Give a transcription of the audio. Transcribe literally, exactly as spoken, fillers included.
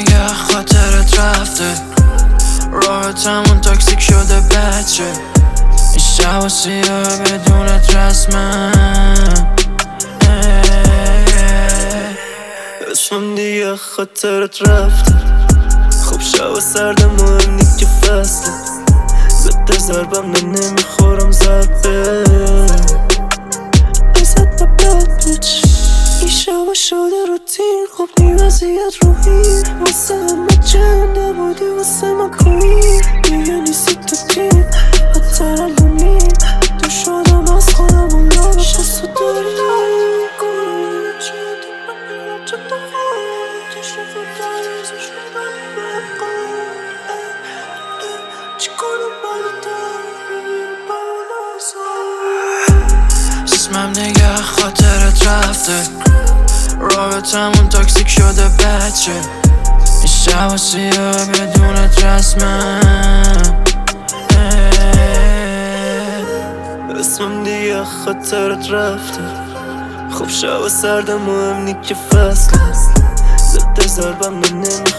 نگه خاطرت رفته، راحتمون تاکسیک شده بچه. این شب و سیاه بدونت رسمم، اسمم دیگه خاطرت رفته. خوب شب و سرد مهم نی که فصله، زده ضربم نه نمیخورم ضربه. ازت نبرد بیچ این شب شده روتین، خوب نی وضعیت روحی. واسه همه جمع نبودی واسه من کویی، دیگه نیستی تو تیم حتی الانی. تو شدم از خودم و لبش از تو داری اسمم نگه خاطرت رفته، رابطمون تاکسیک شده بچه. این شب و سیاه بدونت رسمم، اسمم دیگه خاطرت رفته. خوب شب و سرد مهم نی که فصله، زده ضربم نه نمیخورم